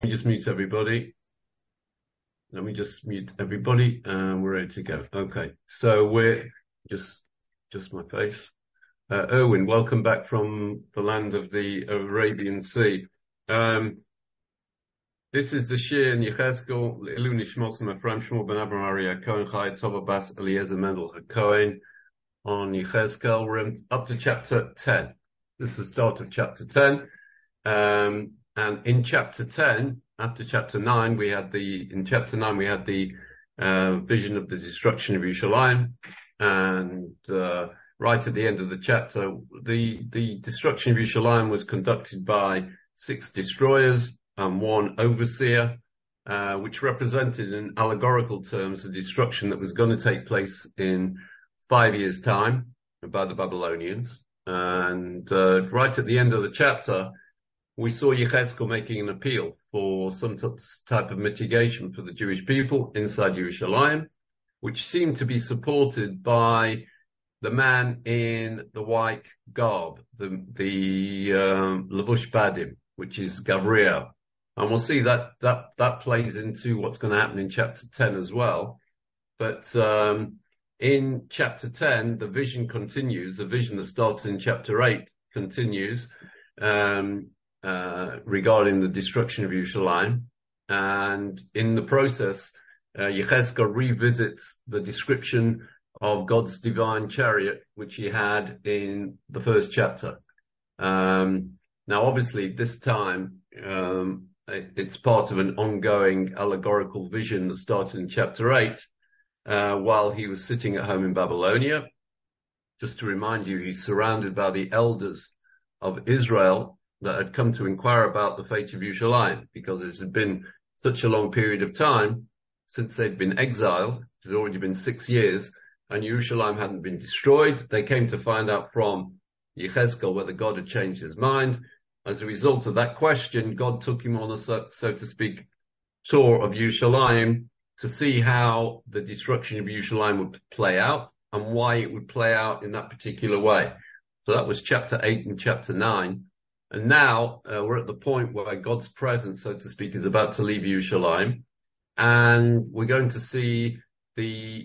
Let me just mute everybody. And we're ready to go. Okay, so we're just my face. Erwin, welcome back from the land of the Arabian Sea. This is the Shir in Yechezkel, Ilu Nishmosim Ephraim Shmuel ben Abraham Aryeh Cohen Chai Tova Bas Eliezer Mendel HaKohen on Yechezkel. We're up to chapter 10. This is the start of chapter 10. And in chapter 10, after chapter 9, we had the vision of the destruction of Yerushalayim. And, right at the end of the chapter, the destruction of Yerushalayim was conducted by 6 destroyers and 1 overseer, which represented in allegorical terms the destruction that was going to take place in 5 years' time by the Babylonians. And, right at the end of the chapter, we saw Yechezkel making an appeal for some type of mitigation for the Jewish people inside Yerushalayim, which seemed to be supported by the man in the white garb, the Levush Badim, which is Gabriel. And we'll see that plays into what's going to happen in chapter 10 as well. But in chapter 10, the vision continues. The vision that started in chapter 8 continues. Regarding the destruction of Yerushalayim. And in the process, Yechezkel revisits the description of God's divine chariot, which he had in the first chapter. Now, obviously, this time, it's part of an ongoing allegorical vision that started in chapter 8, while he was sitting at home in Babylonia. Just to remind you, he's surrounded by the elders of Israel that had come to inquire about the fate of Yerushalayim, because it had been such a long period of time since they'd been exiled. It had already been 6 years, and Yerushalayim hadn't been destroyed. They came to find out from Yechezkel whether God had changed his mind. As a result of that question, God took him on a, so to speak, tour of Yerushalayim to see how the destruction of Yerushalayim would play out and why it would play out in that particular way. So that was chapter 8 and chapter 9. And now we're at the point where God's presence, so to speak, is about to leave Yerushalayim, and we're going to see the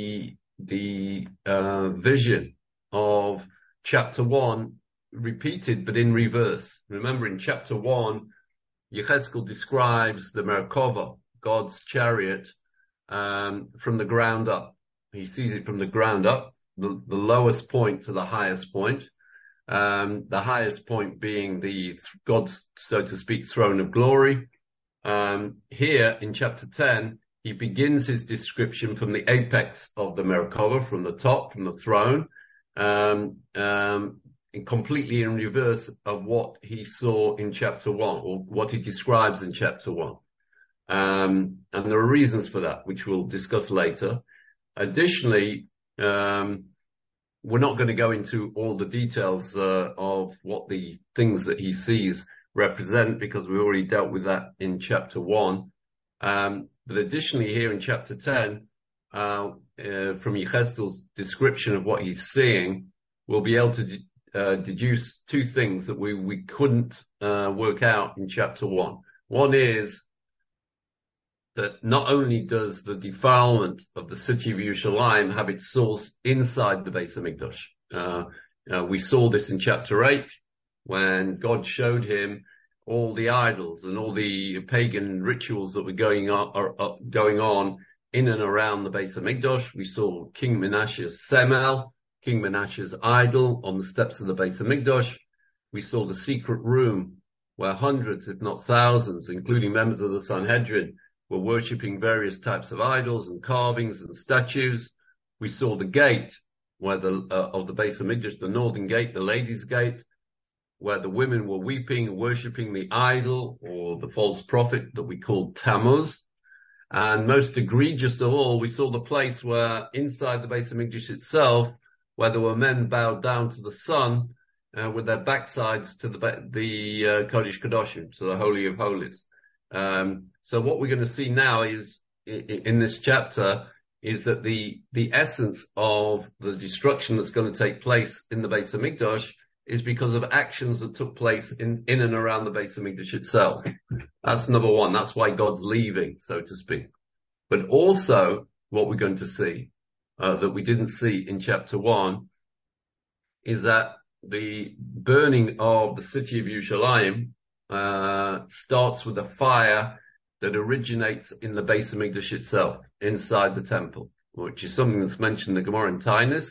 vision of chapter 1 repeated, but in reverse. Remember, in chapter 1, Yechezkel describes the Merkava, God's chariot, from the ground up. He sees it from the ground up, the lowest point to the highest point. The highest point being God's, so to speak, throne of glory. Here in chapter 10, he begins his description from the apex of the Merkava, from the top, from the throne, completely in reverse of what he saw in chapter 1, or what he describes in chapter 1. And there are reasons for that, which we'll discuss later. Additionally, we're not going to go into all the details of what the things that he sees represent, because we already dealt with that in chapter 1. But additionally, here in chapter 10, from Yechezkel's description of what he's seeing, we'll be able to deduce 2 things that we couldn't work out in chapter 1. One is that not only does the defilement of the city of Yerushalayim have its source inside the Beis Hamikdash. We saw this in chapter 8, when God showed him all the idols and all the pagan rituals that were going on in and around the Beis Hamikdash. We saw King Menashe's Semel, King Menashe's idol, on the steps of the Beis Hamikdash. We saw the secret room where hundreds, if not thousands, including members of the Sanhedrin, were worshipping various types of idols and carvings and statues. We saw the gate where of the Beis Hamikdash, the northern gate, the ladies' gate, where the women were weeping, worshipping the idol or the false prophet that we called Tammuz. And most egregious of all, we saw the place where inside the Beis Hamikdash itself, where there were men bowed down to the sun, with their backsides to the Kodesh Kodashim, to the Holy of Holies. So what we're going to see now is, in this chapter, is that the essence of the destruction that's going to take place in the Beis Hamikdash is because of actions that took place in and around the Beis Hamikdash itself. That's number one. That's why God's leaving, so to speak. But also, what we're going to see, that we didn't see in chapter 1, is that the burning of the city of Yerushalayim starts with a fire that originates in the Beis Hamikdash itself, inside the temple, which is something that's mentioned in the Gemara in Tainus.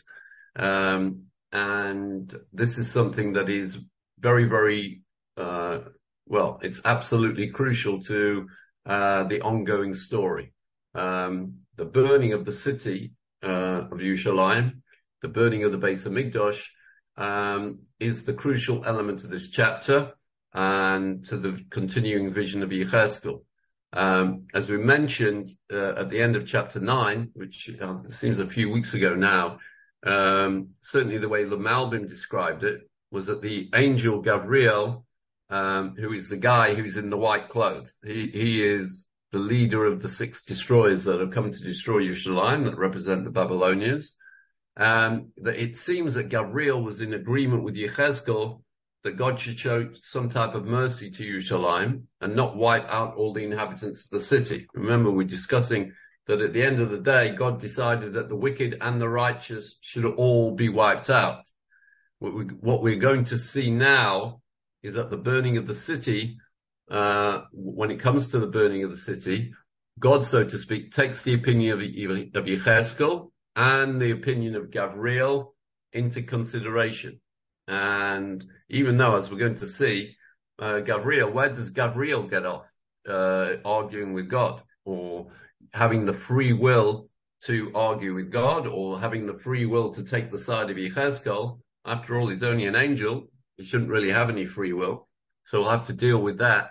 And this is something that is very, very, it's absolutely crucial to the ongoing story. The burning of the city of Yerushalayim, the burning of the Beis Hamikdash, is the crucial element of this chapter and to the continuing vision of Yechezkel. As we mentioned at the end of chapter 9, which seems a few weeks ago now, certainly the way the Malbim described it was that the angel Gabriel, who is the guy who's in the white clothes, he is the leader of the 6 destroyers that have come to destroy Yerushalayim, that represent the Babylonians. That it seems that Gabriel was in agreement with Yechezkel that God should show some type of mercy to Yerushalayim and not wipe out all the inhabitants of the city. Remember, we're discussing that at the end of the day, God decided that the wicked and the righteous should all be wiped out. What we're going to see now is that the burning of the city, when it comes to the burning of the city, God, so to speak, takes the opinion of Yechezkel and the opinion of Gabriel into consideration. And even though, as we're going to see, Gabriel, where does Gabriel get off arguing with God, or having the free will to argue with God, or having the free will to take the side of Yechezkel? After all, he's only an angel. He shouldn't really have any free will. So we'll have to deal with that.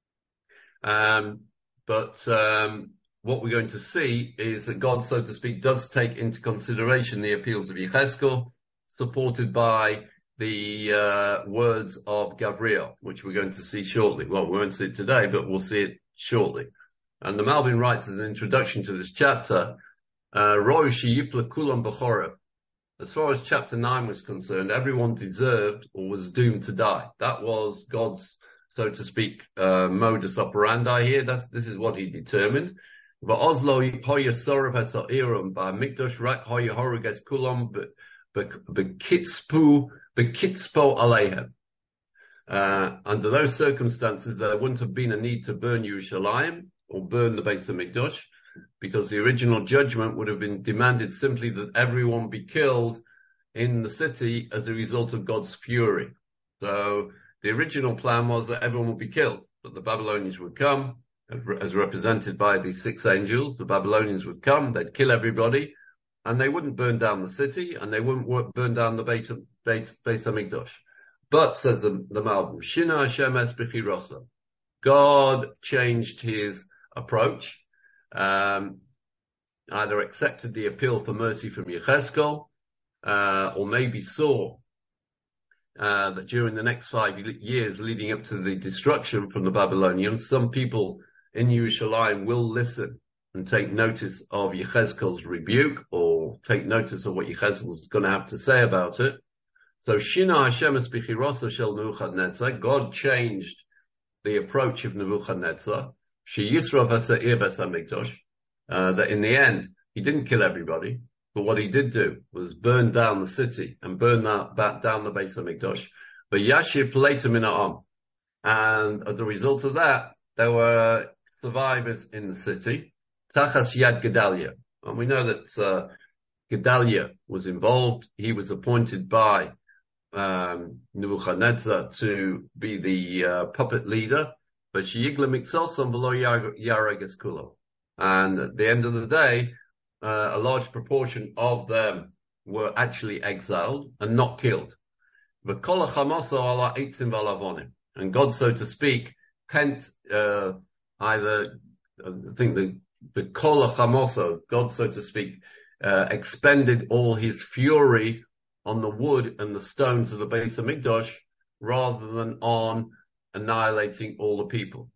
But what we're going to see is that God, so to speak, does take into consideration the appeals of Yechezkel, supported by the words of Gabriel, which we're going to see shortly. Well, we won't see it today, but we'll see it shortly. And the Malbim writes as an introduction to this chapter, Roi sheyipla kulam b'chorev. As far as chapter 9 was concerned, everyone deserved or was doomed to die. That was God's, so to speak, modus operandi here. This is what he determined. Va'ozlo hoya sorev hasa'irum ba'mikdash rak hoya horoges kulam b'kitzpo aleihem. Under those circumstances, there wouldn't have been a need to burn Yerushalayim or burn the Beis Hamikdash, because the original judgment would have been demanded simply that everyone be killed in the city as a result of God's fury. So the original plan was that everyone would be killed, but the Babylonians would come, as represented by these 6 angels. The Babylonians would come, they'd kill everybody, and they wouldn't burn down the city, and they wouldn't burn down the Beis Hamikdash. But, says the Malbim, Shina Hashem es b'chirosa. God changed his approach, either accepted the appeal for mercy from Yechezkel, or maybe saw that during the next 5 years leading up to the destruction from the Babylonians, some people in Yerushalayim will listen and take notice of Yechezkel's rebuke, or take notice of what Yechezkel's going to have to say about it. So Shina Hashem es b'chirosa shel Nebuchadnezzar. God changed the approach of Nebuchadnezzar. Sheyisrav hasa'ir Beis Hamikdash. That in the end, he didn't kill everybody, but what he did do was burn down the city and burn down the Beis Hamikdash. But Yashir Pleitim min ha'am. And as a result of that, there were survivors in the city. Tachas Yad Gedalia. And we know that Gedalia was involved. He was appointed by Nebuchadnezzar to be the puppet leader. But Sheyigla Miksosom below Yarages Kulo. And at the end of the day, a large proportion of them were actually exiled and not killed. And God, so to speak, pent either, I think the Kol HaChamoso, God, so to speak, expended all his fury on the wood and the stones of the Beis Hamikdash rather than on annihilating all the people.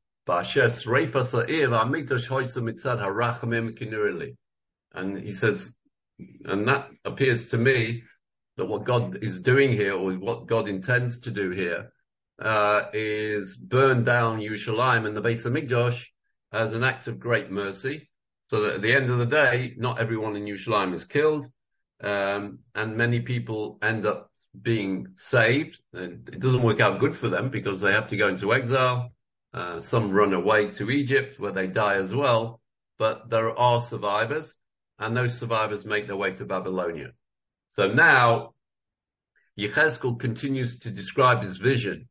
And he says, and that appears to me that what God is doing here, or what God intends to do here, is burn down Yerushalayim and the Beis Hamikdash as an act of great mercy, so that at the end of the day, not everyone in Yerushalayim is killed, and many people end up being saved. And it doesn't work out good for them because they have to go into exile. Some run away to Egypt where they die as well, but there are survivors, and those survivors make their way to Babylonia. So now Yechezkel continues to describe his vision,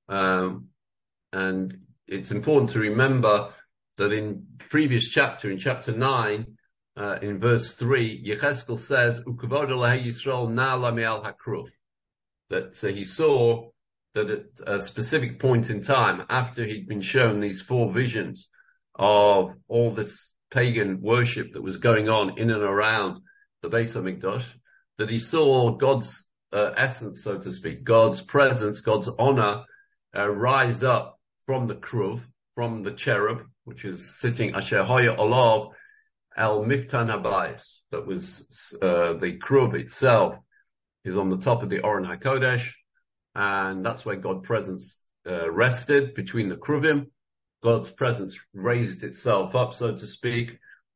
and it's important to remember that in previous chapter, in chapter 9, in verse 3, Yechezkel says, "Ukavod Elohei Yisrael na'ala me'al hakruv." That he saw that at a specific point in time, after he'd been shown these 4 visions of all this pagan worship that was going on in and around the Beis Hamikdash, that he saw God's essence, so to speak, God's presence, God's honor, rise up from the kruv, from the cherub, which is sitting Asher Hoya Olav El Miftan Habayis. That was the kruv itself is on the top of the Oren HaKodesh, and that's where God's presence rested between the kruvim. God's presence raised itself up, so to speak,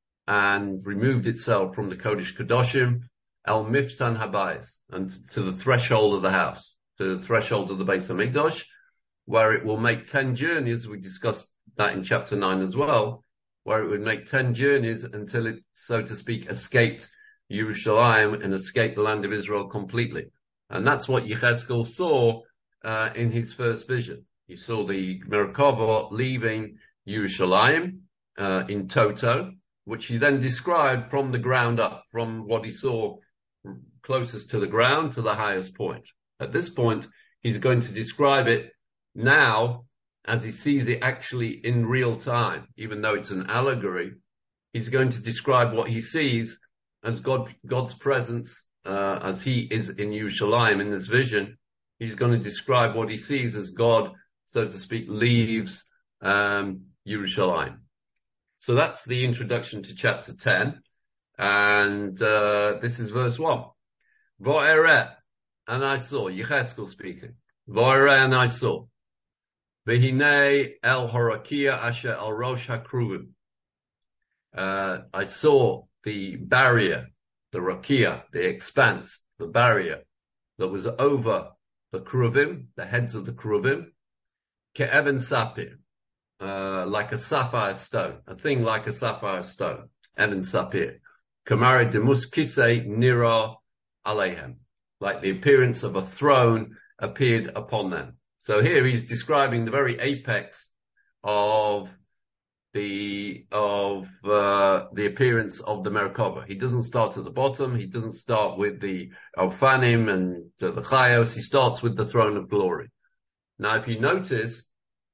and removed itself from the Kodesh Kadoshim, El Miftan Habayis, and to the threshold of the house, to the threshold of the Beis Hamikdash, where it will make 10 journeys. We discussed that in chapter 9 as well, where it would make 10 journeys until it, so to speak, escaped Yerushalayim and escaped the land of Israel completely. And that's what Yechezkel saw in his first vision. He saw the Merkava leaving Yerushalayim in toto, which he then described from the ground up, from what he saw closest to the ground to the highest point. At this point, he's going to describe it now as he sees it actually in real time. Even though it's an allegory, he's going to describe what he sees as God's presence, as he is in Yerushalayim in this vision. He's going to describe what he sees as God, so to speak, leaves Yerushalayim. So that's the introduction to chapter 10. And this is verse 1. Va'ereh, and I saw, Yechezkel speaking. Va'ereh, and I saw. V'hinei el horakia asher el rosh hakruvim. I saw the barrier, the rakia, the expanse, the barrier that was over the kruvim, the heads of the kruvim, ke'eben sapir, like a sapphire stone, a thing like a sapphire stone, eben sapir. Kamari demus kisei nira aleihem, like the appearance of a throne appeared upon them. So here he's describing the very apex of the appearance of the Merkava. He doesn't start at the bottom. He doesn't start with the Alfanim and the Chayos. He starts with the throne of glory. Now, if you notice,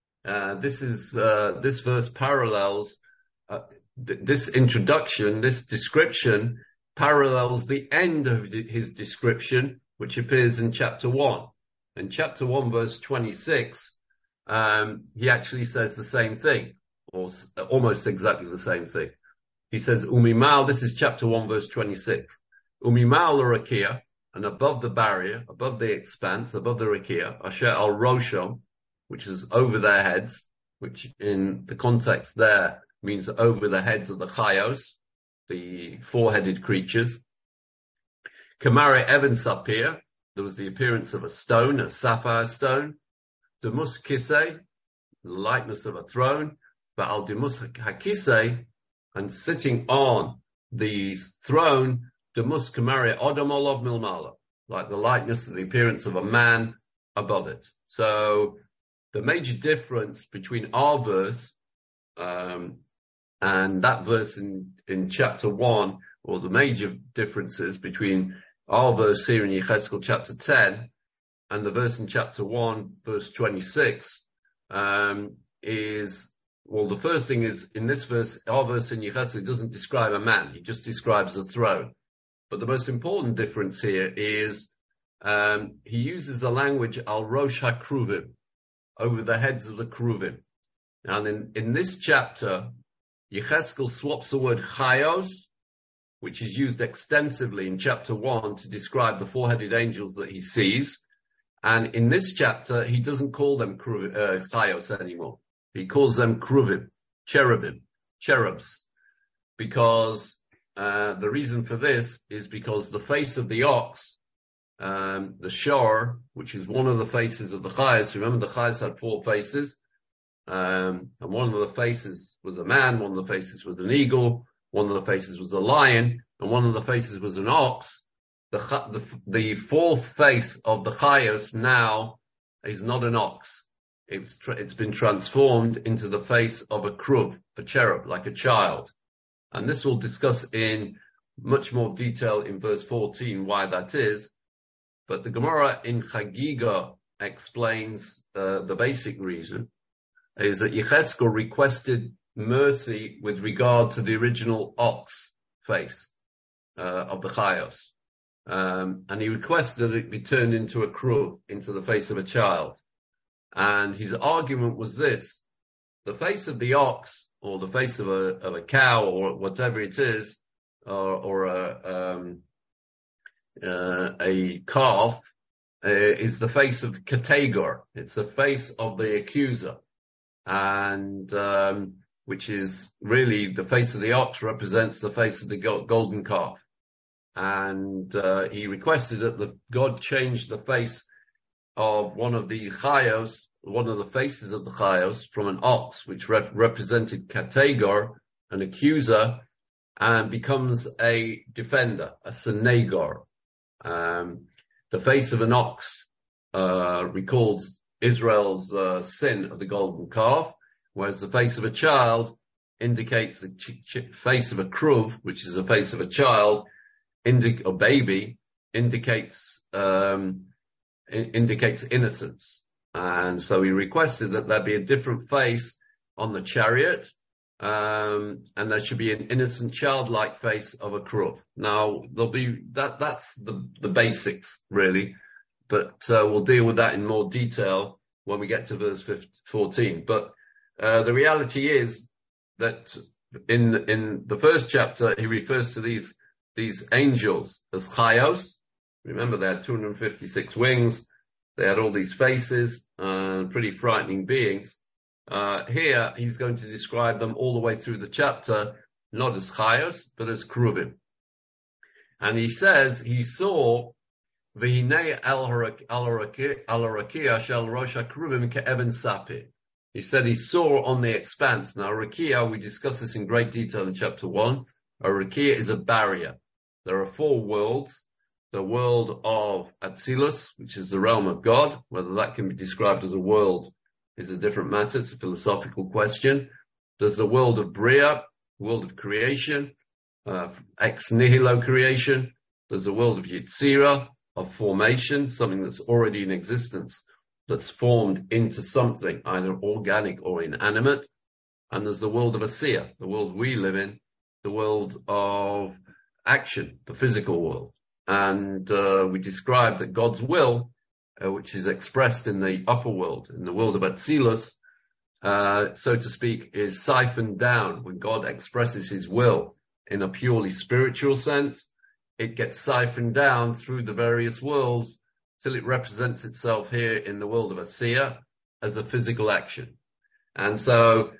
this verse parallels this introduction, this description parallels the end of his description, which appears in chapter 1. In chapter 1, verse 26, he actually says the same thing, or almost exactly the same thing. He says, Umimal, this is chapter 1, verse 26. Umimal l'rakia, and above the barrier, above the expanse, above the rakia, asher al rosham, which is over their heads, which in the context there means over the heads of the chayos, the four-headed creatures. Kamare Eben Sapir, there was the appearance of a stone, a sapphire stone. Demus Kisei, the likeness of a throne. Ba'al Demus Hakisei, and sitting on the throne, Demus Kamare Odom Olav Milmala, like the likeness of the appearance of a man above it. So the major difference between our verse and that verse in chapter 1, or the major differences between our verse here in Yechezkel chapter 10 and the verse in chapter 1, verse 26, is, well, the first thing is, in this verse, our verse in Yechezkel doesn't describe a man, he just describes a throne. But the most important difference here is he uses the language al rosh hakruvim, over the heads of the kruvim. And in this chapter, Yechezkel swaps the word chayos which is used extensively in chapter 1 to describe the four-headed angels that he sees. And in this chapter, he doesn't call them chayos anymore. He calls them kruvim, cherubs, because the reason for this is because the face of the ox, the shor, which is one of the faces of the chayos. Remember, the chayos had four faces, and one of the faces was a man, one of the faces was an eagle, one of the faces was a lion, and one of the faces was an ox. The fourth face of the chayos now is not an ox. It's been transformed into the face of a kruv, a cherub, like a child. And this we'll discuss in much more detail in verse 14 why that is. But the Gemara in Chagiga explains the basic reason is that Yechezkel requested mercy with regard to the original ox face of the chayos. And he requested that it be turned into a kruv, into the face of a child. And his argument was this: the face of the ox, or the face of a cow, or whatever it is, or a calf, is the face of Kategor. It's the face of the accuser, and which is really the face of the ox represents the face of the golden calf. And he requested that God change the face of one of the chayos, one of the faces of the chayos, from an ox, which represented Kategor, an accuser, and becomes a defender, a senegor. The face of an ox recalls Israel's sin of the golden calf, whereas the face of a child indicates the face of a kruv, which is the face of a child, a baby, indicates innocence. And so he requested that there be a different face on the chariot, and there should be an innocent childlike face of a kruv. Now there'll be that's the basics really, but we'll deal with that in more detail when we get to verse 14. But the reality is that in the first chapter he refers to these angels as chayos. Remember, they had 256 wings. They had all these faces, pretty frightening beings. Here, he's going to describe them all the way through the chapter, not as chayos, but as kruvim. And he says he saw v'hinei al harakia shel rosh kruvim ke'eben sapi. He said he saw on the expanse. Now, rakia, we discuss this in great detail in chapter 1. A rakia is a barrier. There are four worlds. The world of Atzilus, which is the realm of God. Whether that can be described as a world is a different matter. It's a philosophical question. There's the world of Bria, world of creation, ex nihilo creation. There's the world of Yetzirah, of formation, something that's already in existence, that's formed into something, either organic or inanimate. And there's the world of Asiya, the world we live in, the world of action, the physical world. And we described that God's will, which is expressed in the upper world, in the world of Atzilus, so to speak, is siphoned down. When God expresses his will in a purely spiritual sense, it gets siphoned down through the various worlds till it represents itself here in the world of Asiya as a physical action. And so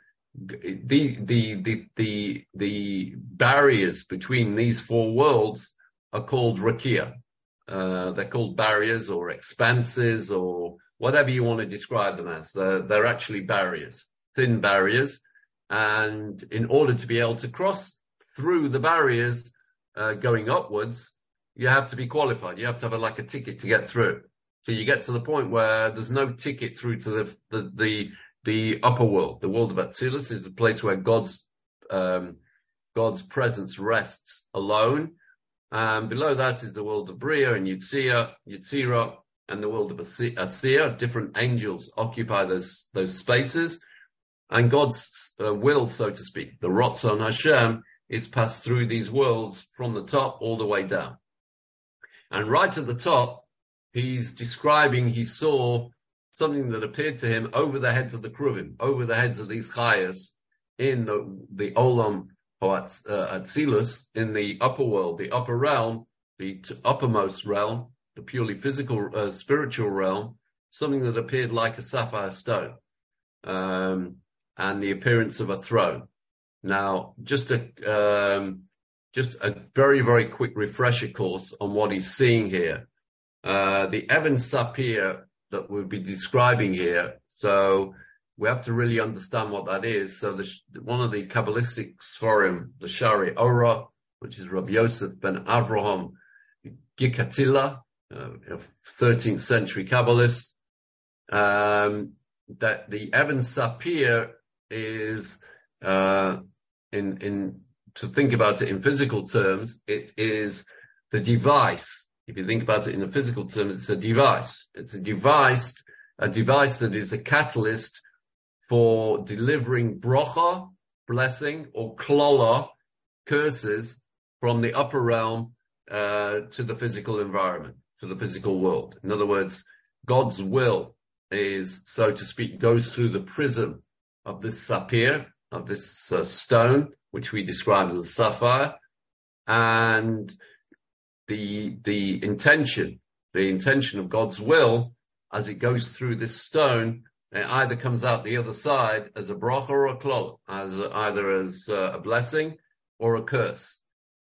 the barriers between these four worlds are called rakia. They're called barriers or expanses or whatever you want to describe them as. They're actually barriers, thin barriers. And in order to be able to cross through the barriers going upwards, you have to be qualified. You have to have a ticket to get through. So you get to the point where there's no ticket through to the upper world. The world of Atzilus is the place where God's presence rests alone. Below that is the world of Bria and Yetzirah, and the world of Asiya. Different angels occupy those spaces. And God's will, so to speak, the Ratzon Hashem, is passed through these worlds from the top all the way down. And right at the top, he's describing, he saw something that appeared to him over the heads of the Kruvim, over the heads of these chayas in the Olam or Atzilus, in the upper world, the upper realm, the uppermost realm, the purely physical, spiritual realm, something that appeared like a sapphire stone, and the appearance of a throne. Now, just a very, very quick refresher course on what he's seeing here. The Even Sapir that we'll be describing here. So we have to really understand what that is. So one of the Kabbalistic Sforim, the Shari Ora, which is Rabbi Yosef ben Avraham Gikatilla, a 13th century Kabbalist, that the Even Sapir is, to think about it in physical terms, it is the device. If you think about it in the physical terms, it's a device. It's a device that is a catalyst for delivering bracha, blessing, or klola, curses, from the upper realm to the physical environment, to the physical world. In other words, God's will is, so to speak, goes through the prism of this sapir, of this stone, which we describe as a sapphire, and the intention of God's will as it goes through this stone, it either comes out the other side as a bracha or a klol, either as a blessing or a curse.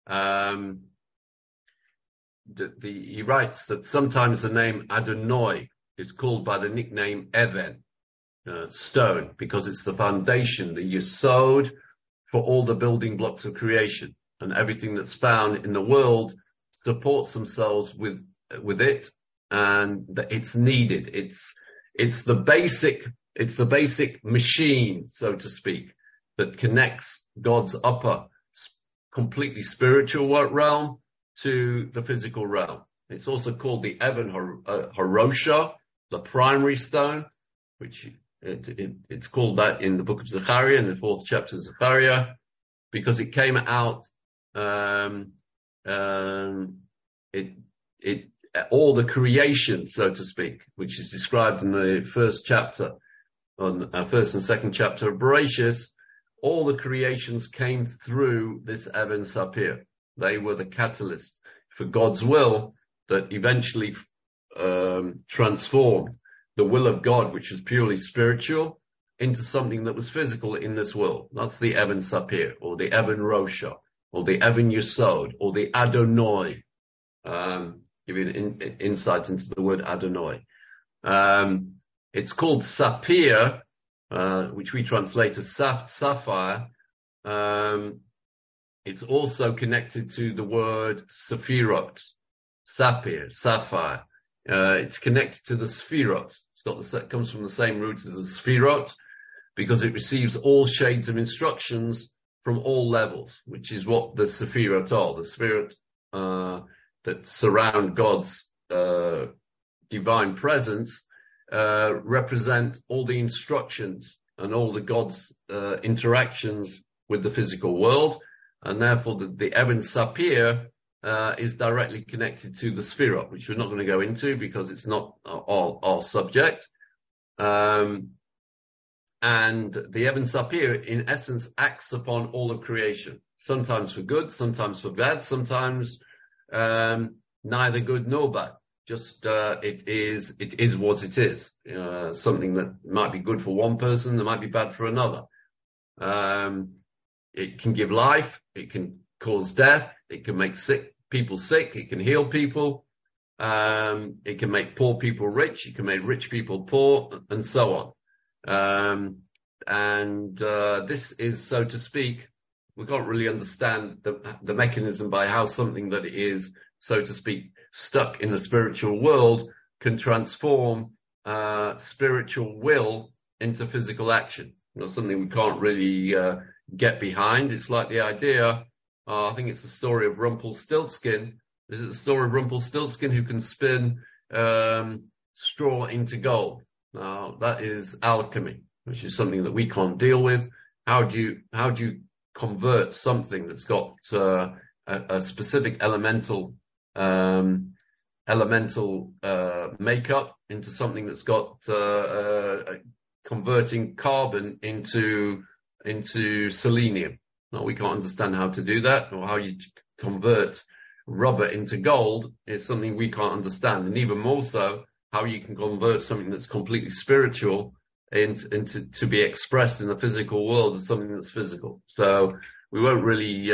He writes that sometimes the name Adonai is called by the nickname Even, stone, because it's the foundation, the yesod for all the building blocks of creation, and everything that's found in the world supports themselves with it, and that it's needed. It's the basic machine, so to speak, that connects God's upper, completely spiritual realm to the physical realm. It's also called the Even Harosha, the primary stone, which it's called that in the book of Zechariah, in the 4th chapter of Zechariah, because it came out, all the creation, so to speak, which is described in the first chapter, first and second chapter of Bereshis, all the creations came through this Even Sapir. They were the catalyst for God's will that eventually transformed the will of God, which was purely spiritual, into something that was physical in this world. That's the Even Sapir, or the Even Rosha, or the Even Yesod, or the Adonai. Give you an insight into the word Adonai. It's called Sapir, which we translate as sapphire. It's also connected to the word Sephirot, sapphire, sapphire. It's connected to the Sphirot. It comes from the same root as the Sphirot, because it receives all shades of instructions from all levels, which is what the Sephirot are. The Spirit that surround God's divine presence represent all the instructions and all the God's interactions with the physical world, and therefore the Even Sapir is directly connected to the Sphirot, which we're not going to go into because it's not our subject. And the Even Sapir, in essence, acts upon all of creation, sometimes for good, sometimes for bad, sometimes neither good nor bad. Just it is what it is. Something that might be good for one person, that might be bad for another. It can give life, it can cause death, it can make people sick, it can heal people, it can make poor people rich, it can make rich people poor, and so on. This is, so to speak, we can't really understand the mechanism by how something that is, so to speak, stuck in the spiritual world can transform spiritual will into physical action. Something we can't really get behind. It's like the idea, I think it's the story of Rumpelstiltskin. Is it the story of Rumpelstiltskin who can spin straw into gold? Now, that is alchemy, which is something that we can't deal with. How do you convert something that's got a specific elemental makeup into something that's got converting carbon into selenium? No, we can't understand how to do that, or how you convert rubber into gold is something we can't understand. And even more so, how you can convert something that's completely spiritual into to be expressed in the physical world as something that's physical. So we won't really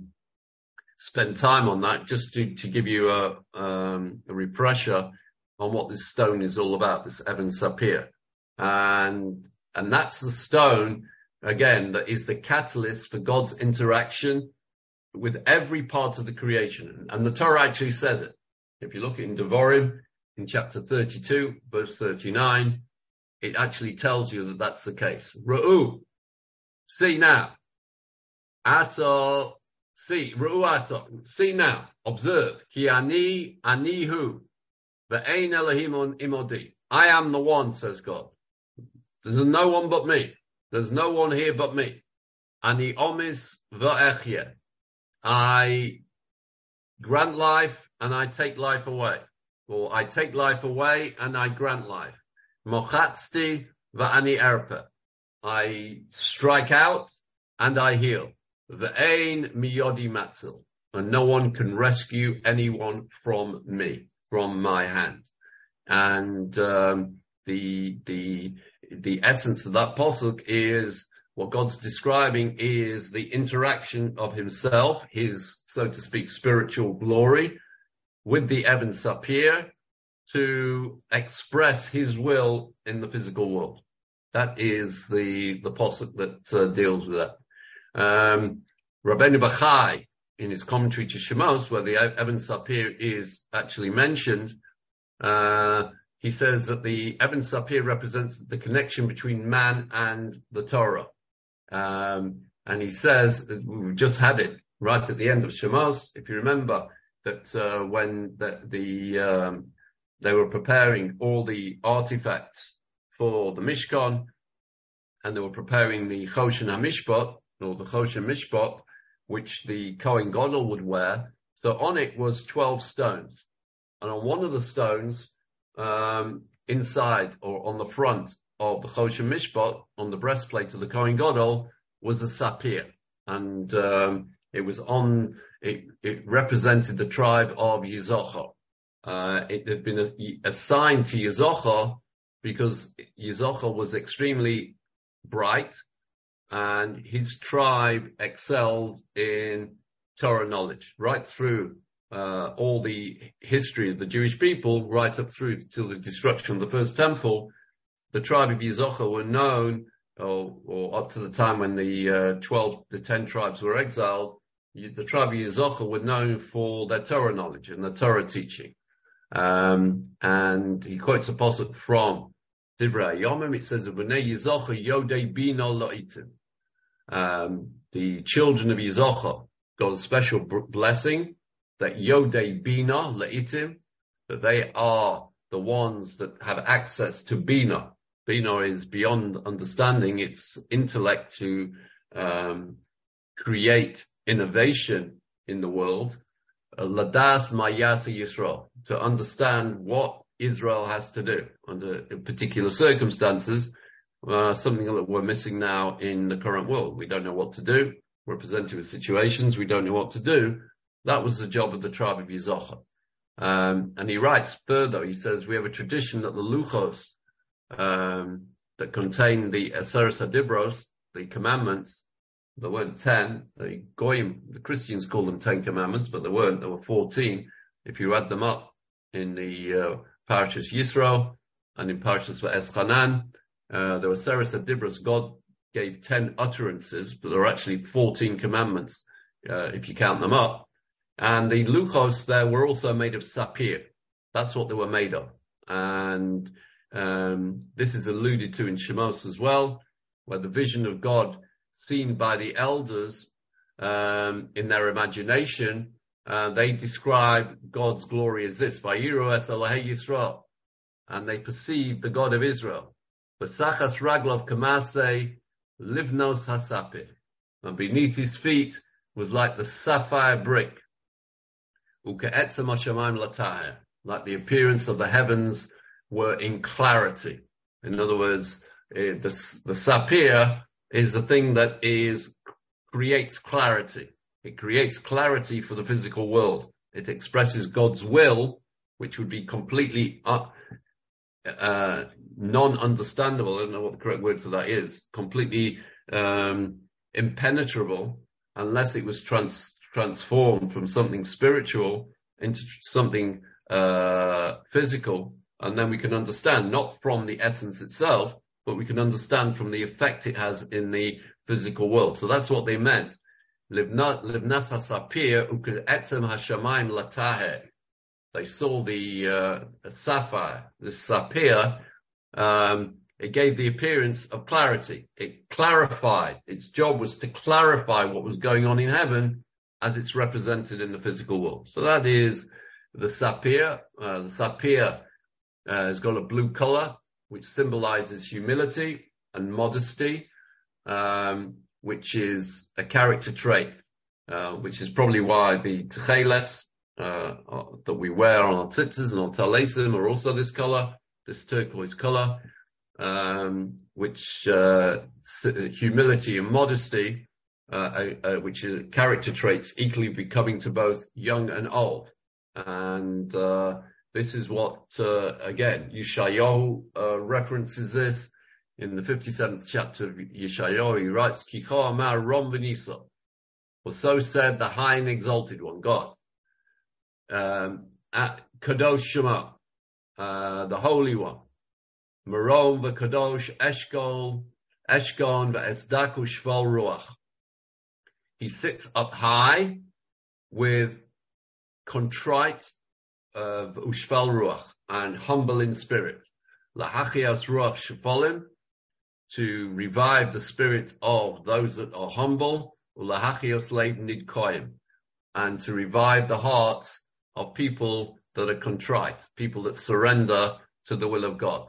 spend time on that, just to give you a refresher on what this stone is all about, this Even Sapir. And that's the stone, again, that is the catalyst for God's interaction with every part of the creation. And the Torah actually says it. If you look in Devarim, in chapter 32, verse 39, it actually tells you that that's the case. Ra'u, see now. Ato, see, Ra'u ato, see now, observe. Ki ani, anihu, ve'ein Elohim imodi. I am the one, says God. There's no one but me. There's no one here but me. Ani omis va'echye. I grant life and I take life away. Or I take life away and I grant life. Mochatzti va'ani erpe. I strike out and I heal. Ve'ein miyodi matzil. And no one can rescue anyone from me, from my hand. And the essence of that pasuk is what God's describing is the interaction of himself, his, so to speak, spiritual glory with the Even Sapir to express his will in the physical world. That is the pasuk that deals with that. Rabbeinu Bachai, in his commentary to Shemos, where the Even Sapir is actually mentioned, he says that the Even Sapir represents the connection between man and the Torah. And he says, we just had it right at the end of Shemos, if you remember, that when they were preparing all the artifacts for the Mishkan, and they were preparing the Choshen HaMishpat, or the Choshen Mishpat, which the Kohen Gadol would wear. So on it was 12 stones. And on one of the stones, inside or on the front of the Choshen Mishpat, on the breastplate of the Kohen Gadol, was a sapir. And it was on, it represented the tribe of Yisachar. It had been assigned to Yisachar because Yisachar was extremely bright and his tribe excelled in Torah knowledge right through all the history of the Jewish people, right up through to the destruction of the first temple. The tribe of Yisachar were known, or up to the time when the 10 tribes were exiled, the tribe of Yisachar were known for their Torah knowledge and the Torah teaching. And he quotes a pasuk from Divrei Yomim. It says, "Bnei Yisachar yodei bina la'itim." The children of Yisachar got a special blessing that yodei bina la'itim, that they are the ones that have access to bina. Bina is beyond understanding. It's intellect to create innovation in the world. Ladas Mayasa Yisrael, to understand what Israel has to do under particular circumstances, something that we're missing now in the current world. We don't know what to do. We're presented with situations we don't know what to do. That was the job of the tribe of Yisachar. And he writes further, he says, we have a tradition that the Luchos, that contain the Aseret HaDibros, the commandments, there weren't 10. The Goyim, the Christians call them 10 commandments, but there weren't. There were 14. If you add them up in the Parashas Yisro and in Parashas V'Eschanan, there were Aseret HaDibros. God gave 10 utterances, but there are actually 14 commandments, if you count them up. And the Luchos there were also made of sapir. That's what they were made of. And this is alluded to in Shemos as well, where the vision of God seen by the elders in their imagination, they describe God's glory as this: Vayiru es Elohei Yisrael, and they perceived the God of Israel. V'sachas raglav kamasei livnos hasapir, and beneath his feet was like the sapphire brick. Uke'etzem hashamayim latahir, like the appearance of the heavens were in clarity. In other words, the sapphire is the thing that is creates clarity. It creates clarity for the physical world. It expresses God's will, which would be completely non-understandable. I don't know what the correct word for that is. Completely impenetrable, unless it was transformed from something spiritual into something physical. And then we can understand, not from the essence itself, but we can understand from the effect it has in the physical world. So that's what they meant. Livnas hasapir u'ke'etzem hashamayim lataher. They saw the sapphire, the sapphire. It gave the appearance of clarity. It clarified. Its job was to clarify what was going on in heaven as it's represented in the physical world. So that is the sapphire. The sapphire has got a blue color, which symbolizes humility and modesty, which is a character trait, which is probably why the tcheles that we wear on our tzitzis and on talesim are also this color, this turquoise color, which humility and modesty, which is character traits equally becoming to both young and old. And this is what, again, Yeshayahu references this in the 57th chapter of Yeshayahu. He writes, Kicha amar rom v'nisa. For so said the high and exalted one, God. At Kadosh Shema, the Holy One. Marom v'Kadosh Eshkon v'Esdaku Shval Ruach. He sits up high with contrite Ushval Ruach and humble in spirit. Lahachias Ruach Shefolim, to revive the spirit of those that are humble. Lahachios Leib Nidkoyim, and to revive the hearts of people that are contrite, people that surrender to the will of God.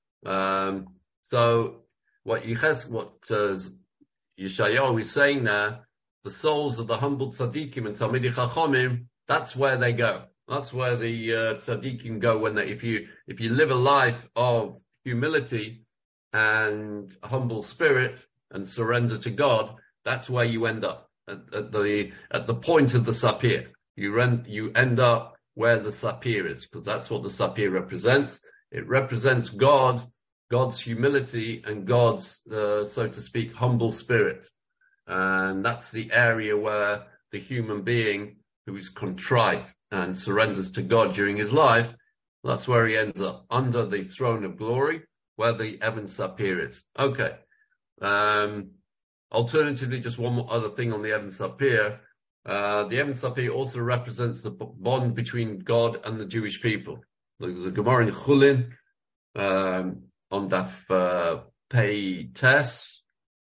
So what Yeshayahu is saying there, the souls of the humble tzaddikim and Talmidei Chachomim, that's where they go. That's where the tzaddikim go when if you live a life of humility and humble spirit and surrender to God, that's where you end up at the point of the sapir. You end up where the sapir is, because that's what the sapir represents. It represents God's humility and God's, so to speak, humble spirit. And that's the area where the human being who is contrite and surrenders to God during his life, that's where he ends up, under the throne of glory, where the Even Sapir is. Okay. Alternatively, just one more other thing on the Even Sapir. The Even Sapir also represents the bond between God and the Jewish people. The Gemara in Chulin, on Daf Pei Tes,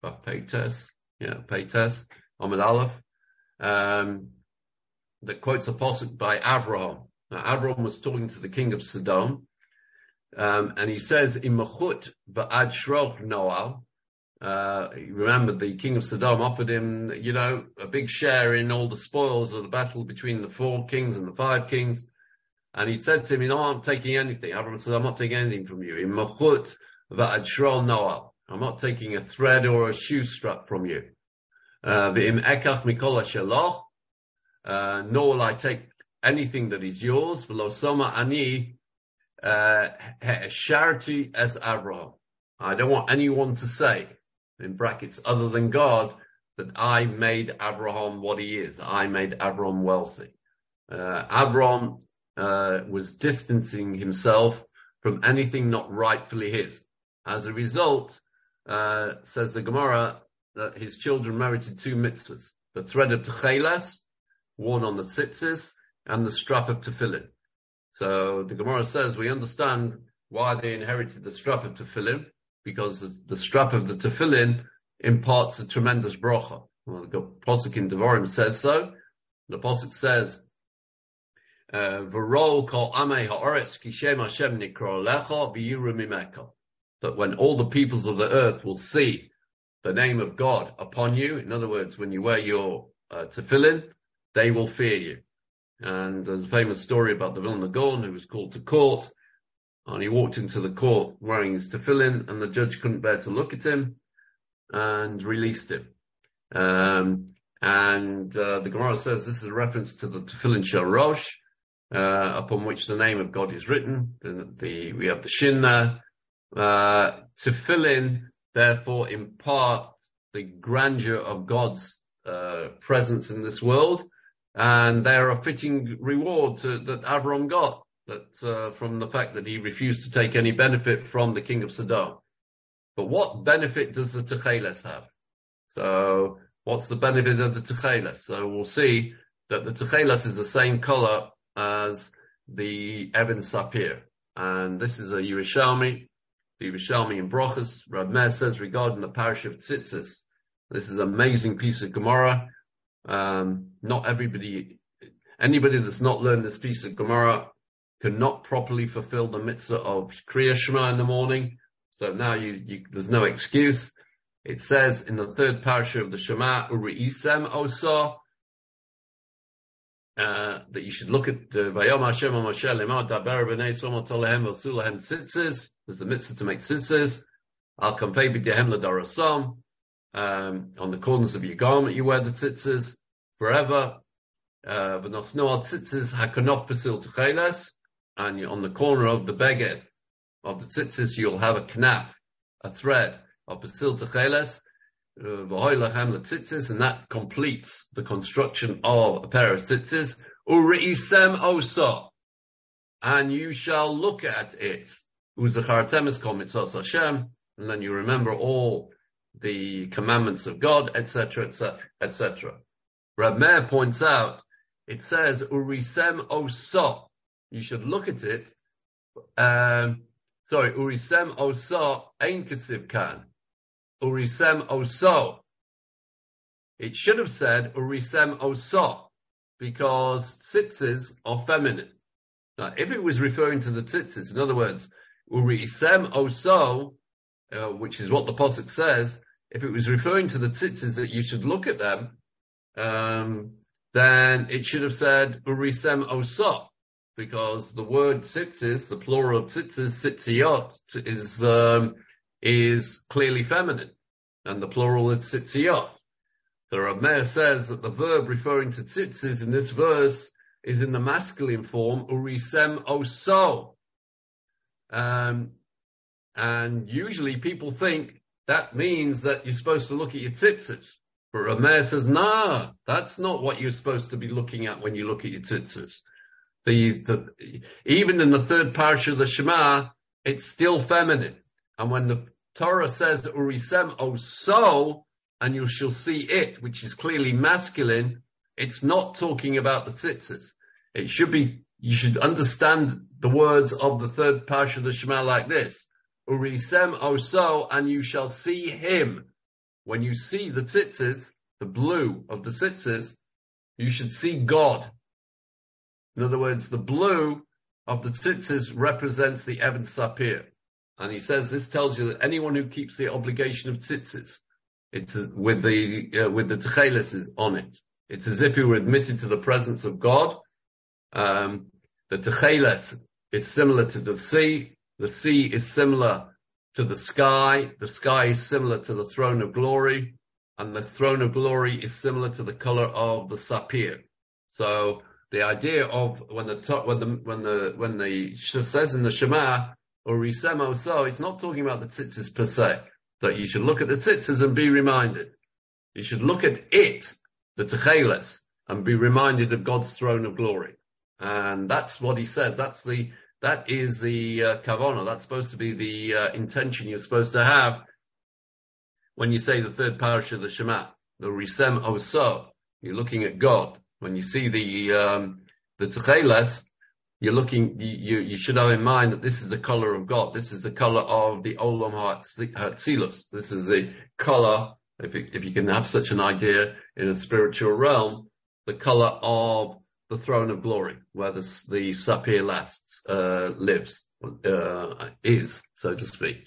Amud Aleph, that quotes a pasuk by Avraham. Now, Avraham was talking to the king of Sodom, and he says, "Imachut va'ad shroch Noal." Remember, the king of Sodom offered him, a big share in all the spoils of the battle between the 4 kings and the 5 kings. And he said to him, I'm not taking anything. Abraham said, I'm not taking anything from you. Imachut va'ad shroch Noal. I'm not taking a thread or a shoe strap from you. V'im ekach mikol hasheloch. Nor will I take anything that is yours. V'lo soma ani he'esharti es Avraham. I don't want anyone to say, in brackets, other than God, that I made Abraham what he is. I made Abraham wealthy. Abraham was distancing himself from anything not rightfully his. As a result, says the Gemara, that his children merited 2 mitzvahs: the thread of techeles, worn on the tzitzis, and the strap of tefillin. So the Gemara says we understand why they inherited the strap of tefillin, because the strap of the tefillin imparts a tremendous bracha. Well, the pasuk in Devarim says so. The pasuk says, "V'rol kol amei ha'oretz ki shem Hashem nikro lecha v'yiru mimeka." That when all the peoples of the earth will see the name of God upon you, in other words, when you wear your tefillin, they will fear you. And there's a famous story about the Vilna Gaon who was called to court, and he walked into the court wearing his tefillin, and the judge couldn't bear to look at him and released him. And the Gemara says this is a reference to the Tefillin Shel Rosh, upon which the name of God is written. We have the Shin there. Tefillin, therefore, impart the grandeur of God's presence in this world, and they're a fitting reward that Avram got, that from the fact that he refused to take any benefit from the king of Sodom. But what benefit does the Techeles have? So, what's the benefit of the Techeles? So we'll see that the Techeles is the same color as the Even Sapir, and this is a Yerushalmi. The Yerushalmi in Brochus, Rab Meir says regarding the parish of Tzitzis. This is an amazing piece of Gemara. Not anybody that's not learned this piece of Gemara cannot properly fulfill the mitzvah of Kriya Shema in the morning. So now there's no excuse. It says in the third parasha of the Shema, Uri'isem Osa, that you should look at Vayom Hashem Moshe Lemar Daber B'nei Yisrael Tolehem V'Osu Lahem Tzitzis. There's a mitzvah to make tzitzis. Al Kampei B'Dehem L'Darasam. On the corners of your garment you wear the tzitzis forever. V'Nosno Al Tzitzis Hakanof Pesil Techeles. And on the corner of the beged of the tzitzis you'll have a knaf, a thread of Pesil Techeles. And that completes the construction of a pair of tzitzis. Uri'isem Osa. And you shall look at it. Uzachartem kol mitzvot Hashem, and then you remember all the commandments of God, etc., etc., etc. Rab Meir points out, it says Urisem Osa. You should look at it. Urisem Osa ein kesiv kan. Urisem Osa. It should have said Urisem Osa, because tzitzis are feminine. Now, if it was referring to the tzitzis, in other words, Uri'isem Oso, which is what the Pasuk says, if it was referring to the tzitzis that you should look at them, then it should have said Uri'isem Oso, because the word tzitzis, the plural of tzitzis, tzitziot, is clearly feminine, and the plural is tzitziot. The Rab Meir says that the verb referring to tzitzis in this verse is in the masculine form, Uri'isem Oso. And usually people think that means that you're supposed to look at your tzitzis. But Rab Meir says, no, that's not what you're supposed to be looking at when you look at your tzitzis. Even in the third parasha of the Shema, it's still feminine. And when the Torah says, Uri'isem Oso, and you shall see it, which is clearly masculine, it's not talking about the tzitzis. It should be, you should understand the words of the third parasha of the Shema like this. Uri'isem Oso, and you shall see him. When you see the tzitzis, the blue of the tzitzis, you should see God. In other words, the blue of the tzitzis represents the Even Sapir. And he says this tells you that anyone who keeps the obligation of tzitzis, it's with the techeles on it. It's as if he were admitted to the presence of God. The techeles is similar to the sea. The sea is similar to the sky. The sky is similar to the throne of glory, and the throne of glory is similar to the color of the sapir. So the idea of when the says in the Shema Uri'isem Oso, it's not talking about the tzitzis per se. That you should look at the tzitzis and be reminded. You should look at it, the techeles, and be reminded of God's throne of glory. And that's what he says. That is the kavanah. That's supposed to be the intention you're supposed to have when you say the third parasha of the Shema, the Uri'isem Oso. You're looking at God. When you see the techeles, you're looking. You should have in mind that this is the color of God. This is the color of the Olam Hatzilus. This is the color, if you can have such an idea in a spiritual realm, the color of the throne of glory, where the Sapir lives, is, so to speak.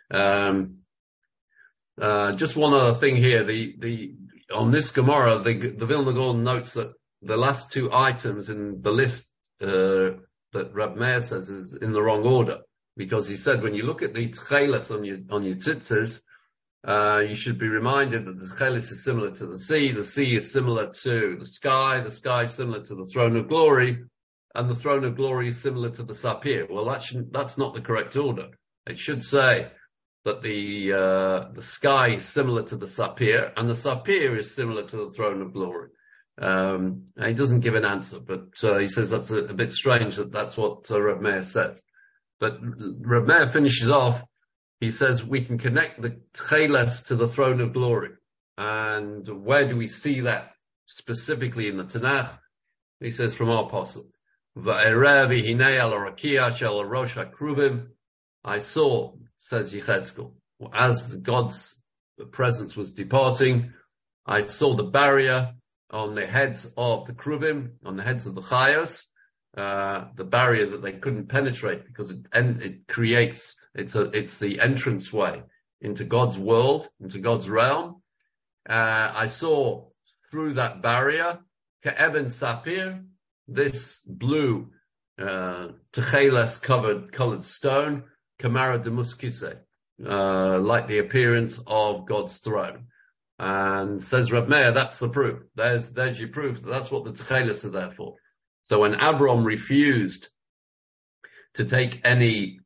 Just one other thing here. On this Gemara, the Vilna Gaon notes that the last two items in the list that Rab Meir says is in the wrong order, because he said when you look at the tcheles on your tzitzis, You should be reminded that the Tchelis is similar to the sea is similar to the sky is similar to the throne of glory, and the throne of glory is similar to the sapir. Well, that's not the correct order. It should say that the sky is similar to the sapir, and the sapir is similar to the throne of glory. He doesn't give an answer, but he says that's a bit strange that's what Reb Meir says. But Reb Meir finishes off. He says we can connect the Tcheles to the throne of glory. And where do we see that specifically in the Tanakh? He says from our apostle, Va'erev hinei al rakia shel rosh hakruvim. I saw, says Yechezkel, as God's presence was departing, I saw the barrier on the heads of the kruvim, on the heads of the chayos, the barrier that they couldn't penetrate because it creates, it's the entrance way into God's world, into God's realm. I saw through that barrier, Ke'eben Sapir, this blue, Techeles colored stone, Kamara de Muskise, like the appearance of God's throne. And says Reb Meir, that's the proof. There's your proof. That's what the Techeles are there for. So when Abram refused to take any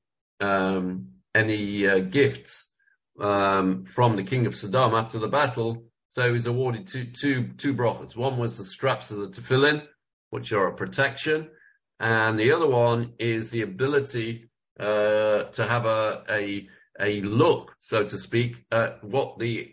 gifts from the king of Sodom after the battle, so he was awarded two brachas. One was the straps of the tefillin, which are a protection, and the other one is the ability to have a look, so to speak, at what the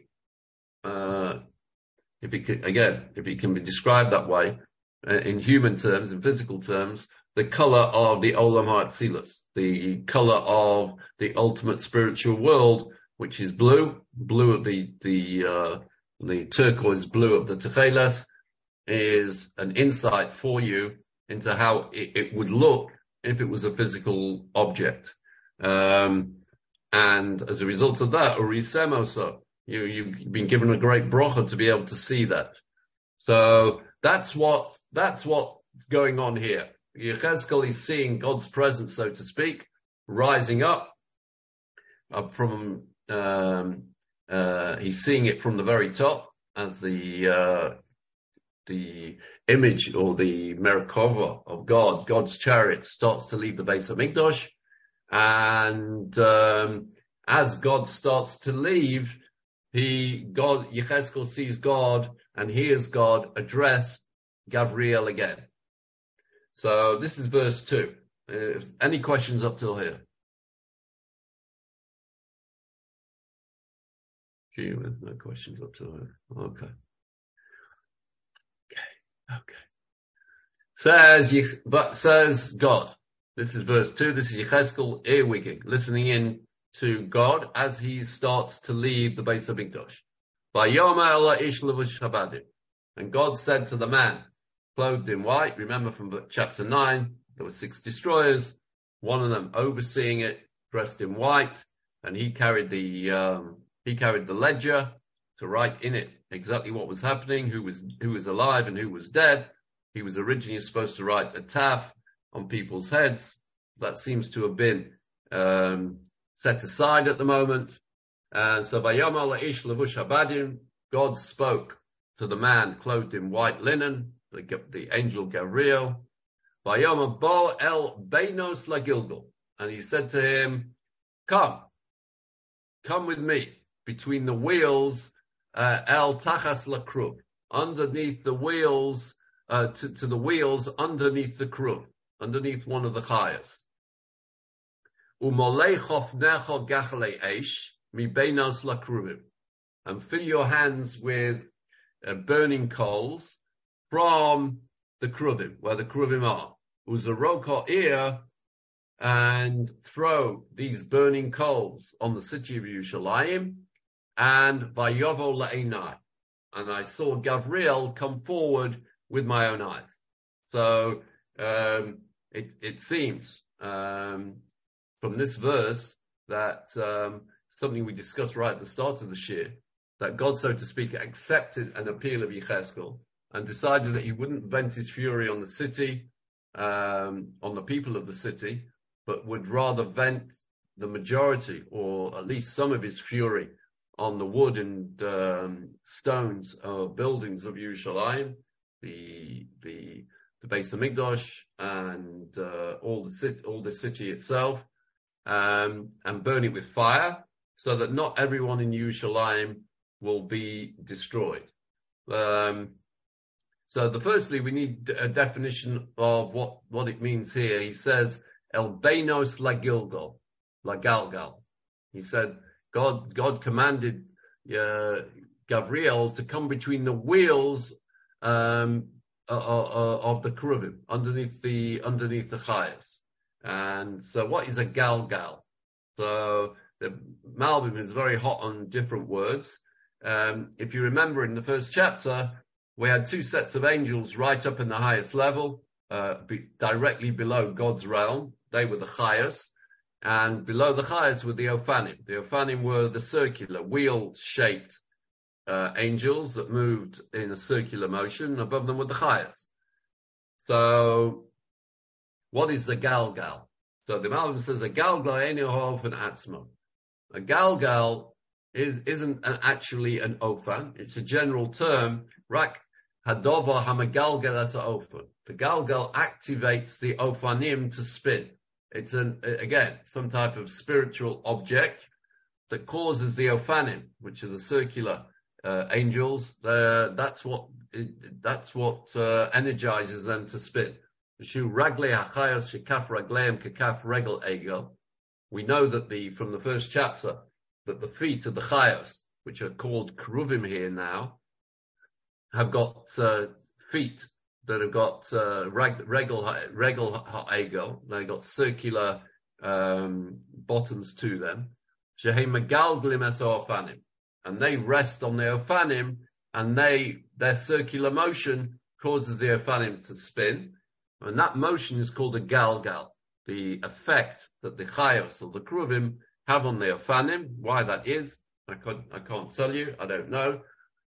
if it can be described that way, in human terms, in physical terms, the color of the Olam HaAtzilus, the color of the ultimate spiritual world, which is blue of the turquoise blue of the Techeles, is an insight for you into how it would look if it was a physical object. And as a result of that, Urisemoso, you've been given a great bracha to be able to see that. So that's what's going on here. Yechezkel is seeing God's presence, so to speak, rising up from, he's seeing it from the very top as the image or the Merkava of God's chariot starts to leave the Beis HaMikdash. And, as God starts to leave, Yechezkel sees God and hears God address Gabriel again. So this is verse 2. Any questions up till here? Gee, no questions up till here. Okay. Says God. This is verse 2. This is Yechezkel earwigging, listening in to God as he starts to leave the Beis HaMikdash. And God said to the man clothed in white, remember from chapter 9, there were 6 destroyers, one of them overseeing it, dressed in white, and he carried the ledger to write in it exactly what was happening, who was alive and who was dead. He was originally supposed to write a taf on people's heads. That seems to have been set aside at the moment. And so Vayomar la'ish levush habadim, God spoke to the man clothed in white linen, the angel Gabriel. Vayomar bo el beinos lagilgal, and he said to him, come with me between the wheels, el tachas lakruv, underneath the wheels, to the wheels underneath the kruv, underneath one of the chayas. Umolei chofnecha gachalei eish mi beinos lakruvim, and fill your hands with burning coals from the kruvim, where the kruvim are. Uzaroko ear, and throw these burning coals on the city of Yerushalayim, and vayovo la'enai, and I saw Gabriel come forward with my own eyes. So it seems from this verse that something we discussed right at the start of the shir, that God, so to speak, accepted an appeal of Yechezkel and decided that he wouldn't vent his fury on the city, on the people of the city, but would rather vent the majority, or at least some of his fury, on the wood and stones of buildings of Yerushalayim, the Beis Hamikdash, and all the city itself, and burn it with fire, so that not everyone in Yerushalayim will be destroyed. So firstly, we need a definition of what it means here. He says, El Beinos Lagalgal. He said, God commanded Gabriel to come between the wheels of the Keruvim, underneath the Chayas. And so what is a Galgal? So the Malbim is very hot on different words. If you remember in the first chapter, we had two sets of angels right up in the highest level, directly below God's realm. They were the Chayas. And below the Chayas were the Ophanim. The Ophanim were the circular, wheel-shaped angels that moved in a circular motion. Above them were the Chayas. So, what is the Galgal? So the Malbim says, a Galgal ain't an Atzmo. A Galgal isn't actually an Ophan. It's a general term. Rak Hadova Hamagalgal as a Ophan. The Galgal activates the Ophanim to spin. It's again, some type of spiritual object that causes the Ophanim, which are the circular angels. That's what energizes them to spin. We know that from the first chapter that the feet of the Chayos, which are called Keruvim here now, have got feet that have got regel ha'egel. They've got circular bottoms to them. Shehei megalglim es ha'ofanim, and they rest on the Ophanim, and their circular motion causes the Ophanim to spin, and that motion is called a galgal. The effect that the Chayos or the Keruvim have on the Ophanim, why that is, I can't tell you. I don't know.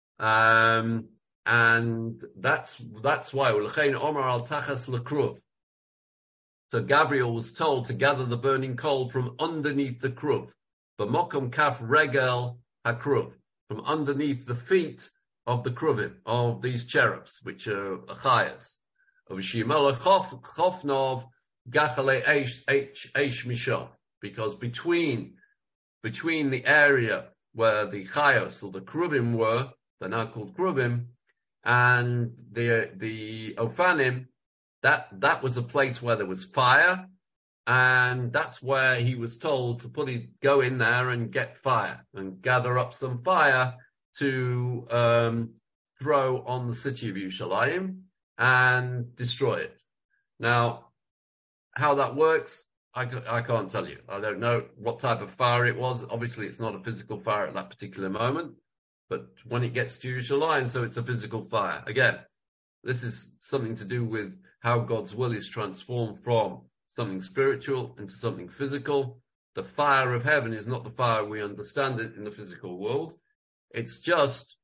And that's why Omar al Tachas Lekruv. So Gabriel was told to gather the burning coal from underneath the Kruv, B'mokom Kaf Regel HaKruv, from underneath the feet of the Kruvim, of these cherubs, which are Achayas, of Shimala Chofnov Gachale Eish Mishon, because between the area where the Chayos or the Kruvim were, they're now called Kruvim, and the Ophanim, that was a place where there was fire, and that's where he was told to go in there and get fire and gather up some fire to throw on the city of Yerushalayim and destroy it. Now, how that works, I can't tell you. I don't know what type of fire it was. Obviously, it's not a physical fire at that particular moment. But when it gets to Yerushalayim, so it's a physical fire. Again, this is something to do with how God's will is transformed from something spiritual into something physical. The fire of heaven is not the fire we understand it in the physical world. It's just,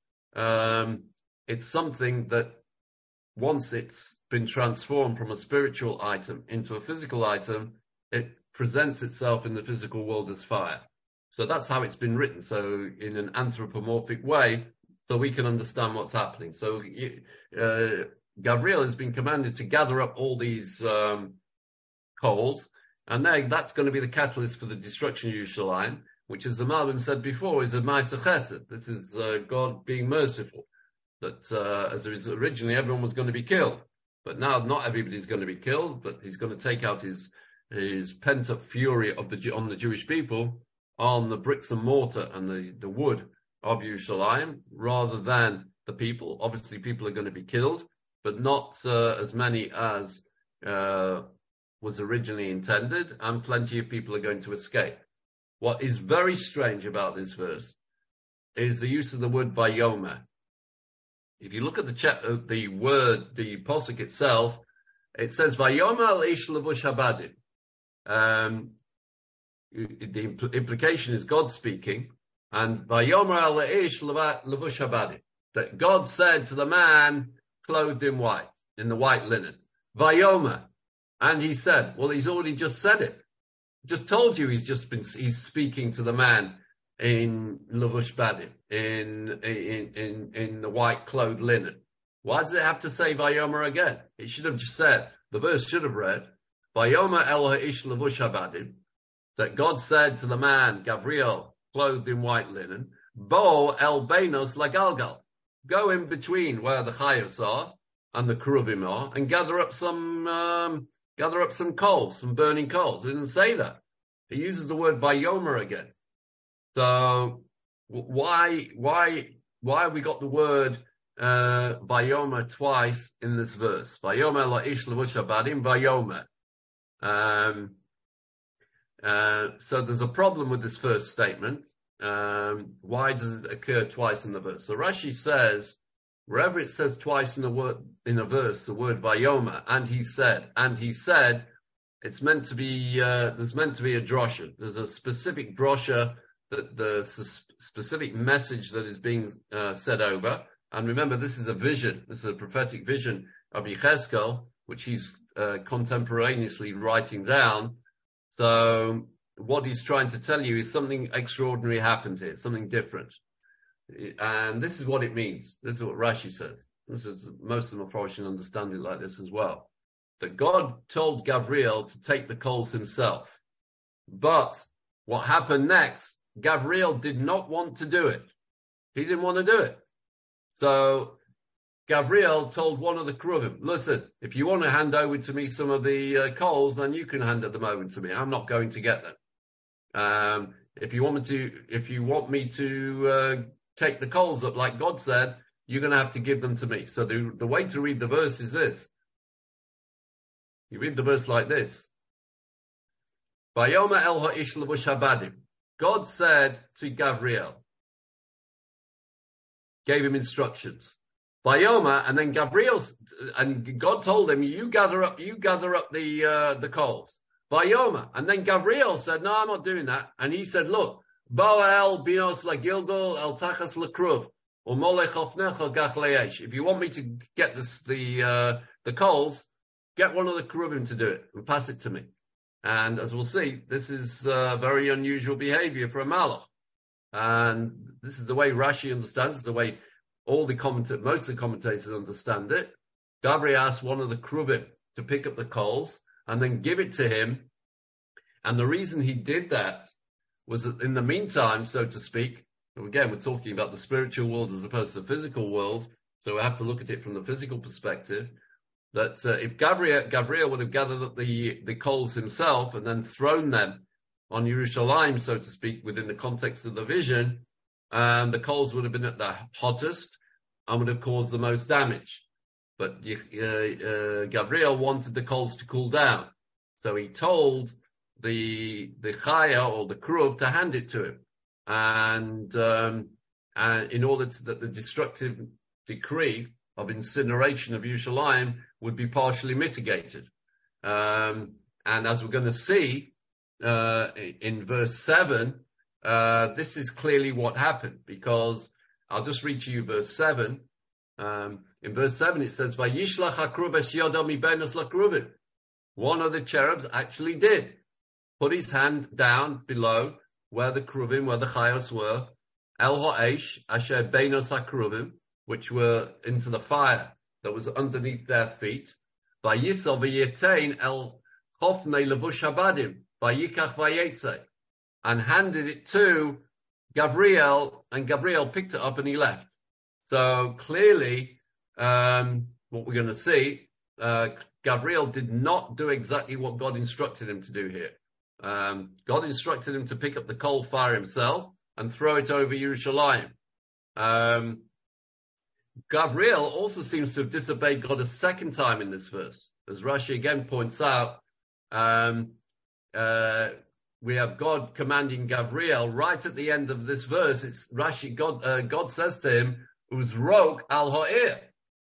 it's something that once it's been transformed from a spiritual item into a physical item, it presents itself in the physical world as fire. So that's how it's been written. So in an anthropomorphic way, so we can understand what's happening. So Gabriel has been commanded to gather up all these coals, and that's going to be the catalyst for the destruction of Yerushalayim, which, as the Malbim said before, is a Ma'aseh Chesed. This is God being merciful. That as originally everyone was going to be killed, but now not everybody's going to be killed, but he's going to take out his pent-up fury on the Jewish people, on the bricks and mortar and the wood of Yerushalayim, rather than the people. Obviously, people are going to be killed, but not as many as was originally intended, and plenty of people are going to escape. What is very strange about this verse is the use of the word Vayomer. If you look at the word, the posuk itself, it says Vayomer al ish levush habadim. The implication is God speaking, and Vayomer al ish levush habadim, that God said to the man clothed in white, in the white linen, Vayomer, and he said, well, he's already just said it. Just told you he's speaking to the man in Lavush Badim, in the white clothed linen. Why does it have to say Vayomer again? It should have just said, the verse should have read, Vayomer el ha'ish Lavush Badim, that God said to the man, Gabriel, clothed in white linen, Bo el Beinos lagalgal, go in between where the Chayos are and the Keruvim are, and gather up some coals, some burning coals. It didn't say that. It uses the word Vayomer again. So why have we got the word Vayomer twice in this verse? Vayomer la'ish levush habadim Vayomer. So there's a problem with this first statement. Why does it occur twice in the verse? So Rashi says, wherever it says twice in a verse, the word Vayomer, and he said, it's meant to be, there's meant to be a drosha. There's a specific drosha, that the specific message that is being said over. And remember, this is a vision. This is a prophetic vision of Yechezkel, which he's contemporaneously writing down. So what he's trying to tell you is something extraordinary happened here, something different. And this is what it means. This is what Rashi says. This is, most of them probably should understand it like this as well. That God told Gabriel to take the coals himself. But what happened next, Gabriel did not want to do it. He didn't want to do it. So Gabriel told one of the Keruvim, listen, if you want to hand over to me some of the coals, then you can hand them over to me. I'm not going to get them. If you want me to take the coals up like God said, you're going to have to give them to me. So the way to read the verse is this. You read the verse like this. Vayomer el ha'ish levush habadim. God said to Gabriel, gave him instructions. Vayomer, and then God told him, you gather up the coals. Vayomer, and then Gabriel said, no, I'm not doing that. And he said, look, Bo el binos la Gilgal el tachas lekruv, or molech ofnecha gach le'esh. If you want me to get the coals, get one of the Keruvim to do it and pass it to me. And as we'll see, this is very unusual behavior for a Malach. And this is the way Rashi understands it, the way most of the commentators understand it. Gabriel asked one of the Keruvim to pick up the coals and then give it to him. And the reason he did that was that in the meantime, so to speak, and again, we're talking about the spiritual world as opposed to the physical world, so we have to look at it from the physical perspective. That if Gabriel would have gathered up the coals himself and then thrown them on Yerushalayim, so to speak, within the context of the vision, the coals would have been at the hottest and would have caused the most damage. But Gabriel wanted the coals to cool down, so he told the Chaya or the Keruv to hand it to him, and in order that the destructive decree of incineration of Yerushalayim would be partially mitigated. And as we're going to see in verse 7, this is clearly what happened, because I'll just read to you verse 7. In verse 7 it says, Vayishlach hakruv es yodo mibenos lakruvim. One of the cherubs actually did put his hand down below where the Keruvim, where the Chayos were, El ha'esh asher beinos hakruvim, which were into the fire that was underneath their feet. Vayisol v'yetein el chofnei levush habadim, vayikach vayetze, and handed it to Gabriel, and Gabriel picked it up and he left. So clearly, what we're going to see, Gabriel did not do exactly what God instructed him to do here. God instructed him to pick up the coal fire himself and throw it over Yerushalayim. Gabriel also seems to have disobeyed God a second time in this verse. As Rashi again points out, we have God commanding Gabriel right at the end of this verse. It's Rashi, God says to him, Uzrok al ha'ir.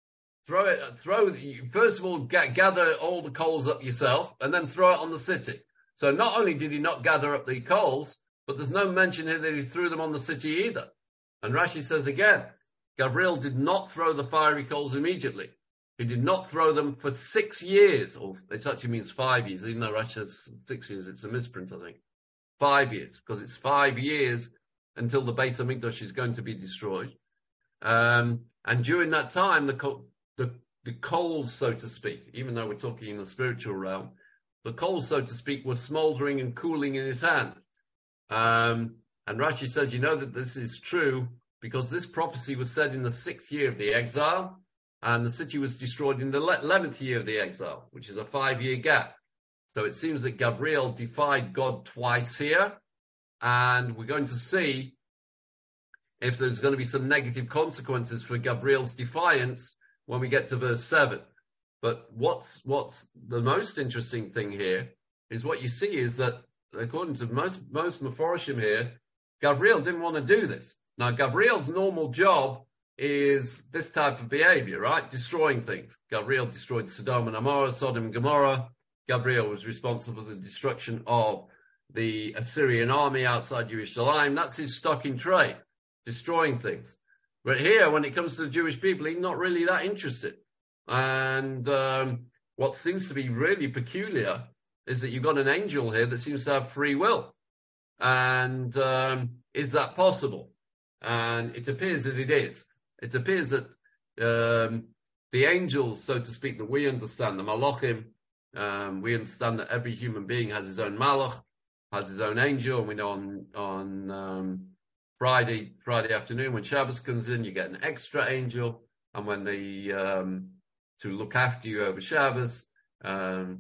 First of all, gather all the coals up yourself and then throw it on the city. So not only did he not gather up the coals, but there's no mention here that he threw them on the city either. And Rashi says again, Gabriel did not throw the fiery coals immediately. He did not throw them for 6 years, or it actually means 5 years, even though Rashi says 6 years, it's a misprint, I think. 5 years, because it's 5 years until the Beis Hamikdash is going to be destroyed. And during that time, the coals, so to speak, even though we're talking in the spiritual realm, the coals, so to speak, were smoldering and cooling in his hand. And Rashi says, you know that this is true because this prophecy was said in the 6th year of the exile, and the city was destroyed in the 11th year of the exile, which is a 5-year gap. So it seems that Gabriel defied God twice here, and we're going to see if there's going to be some negative consequences for Gabriel's defiance when we get to verse 7. But what's the most interesting thing here is what you see is that, according to most Meforshim here, Gabriel didn't want to do this. Now, Gabriel's normal job is this type of behavior, right? Destroying things. Gabriel destroyed Sodom and Amorah, Sodom and Gomorrah. Gabriel was responsible for the destruction of the Assyrian army outside Yerushalayim. That's his stock in trade, destroying things. But here, when it comes to the Jewish people, he's not really that interested. And what seems to be really peculiar is that you've got an angel here that seems to have free will. And is that possible? And it appears that it is. It appears that the angels, so to speak, that we understand, the Malachim, we understand that every human being has his own Malach, has his own angel, and we know on Friday afternoon when Shabbos comes in, you get an extra angel, and when to look after you over Shabbos, and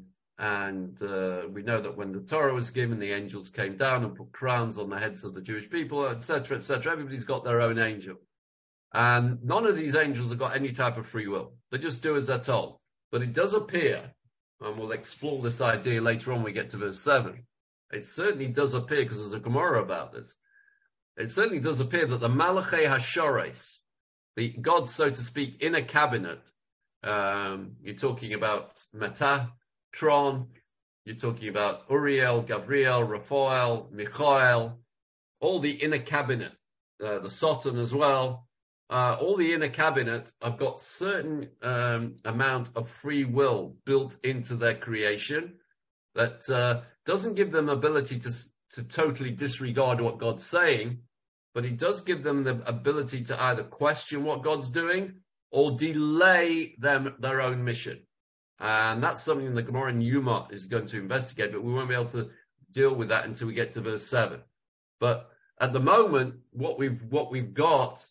we know that when the Torah was given, the angels came down and put crowns on the heads of the Jewish people, etc., etc. Everybody's got their own angel. And none of these angels have got any type of free will. They just do as they're told. But it does appear, and we'll explore this idea later on when we get to verse 7, it certainly does appear, because there's a Gemara about this, it certainly does appear that the Malachei HaShores, the gods, so to speak, in a cabinet, you're talking about Metatron, you're talking about Uriel, Gabriel, Raphael, Michael, all the inner cabinet, the Satan as well, all the inner cabinet have got certain amount of free will built into their creation that doesn't give them ability to totally disregard what God's saying, but it does give them the ability to either question what God's doing or delay their own mission. And that's something the Gemara in Yuma is going to investigate, but we won't be able to deal with that until we get to verse 7. But at the moment, what we've got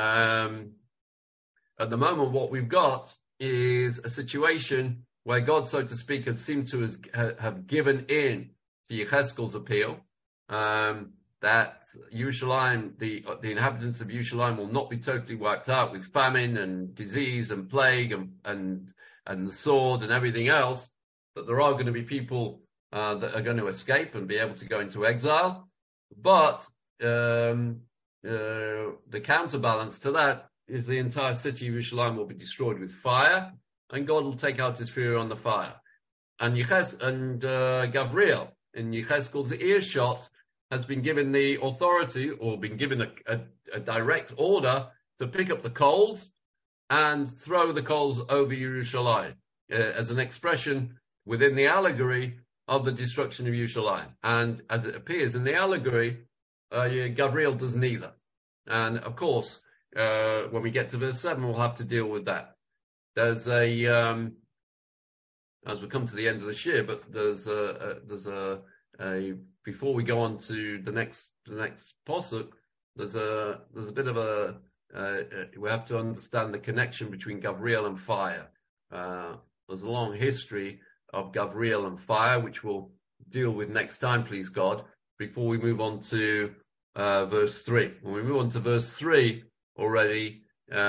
is a situation where God, so to speak, has seemed to have given in to Yechezkel's appeal, that Yerushalayim, the inhabitants of Yerushalayim will not be totally wiped out with famine and disease and plague and the sword and everything else, that there are going to be people that are going to escape and be able to go into exile. But the counterbalance to that is the entire city of Yerushalayim will be destroyed with fire, and God will take out his fury on the fire. And Gabriel, in Yechezkel's earshot, has been given the authority, or been given a direct order to pick up the coals and throw the coals over Yerushalayim, as an expression within the allegory of the destruction of Yerushalayim. And as it appears in the allegory, Gabriel does neither. And of course, when we get to verse 7, we'll have to deal with that. There's as we come to the end of the shir, but there's a before we go on to the next posuk, there's a bit of we have to understand the connection between Gabriel and fire. There's a long history of Gabriel and fire, which we'll deal with next time, please God, before we move on to verse 3. When we move on to verse 3 already,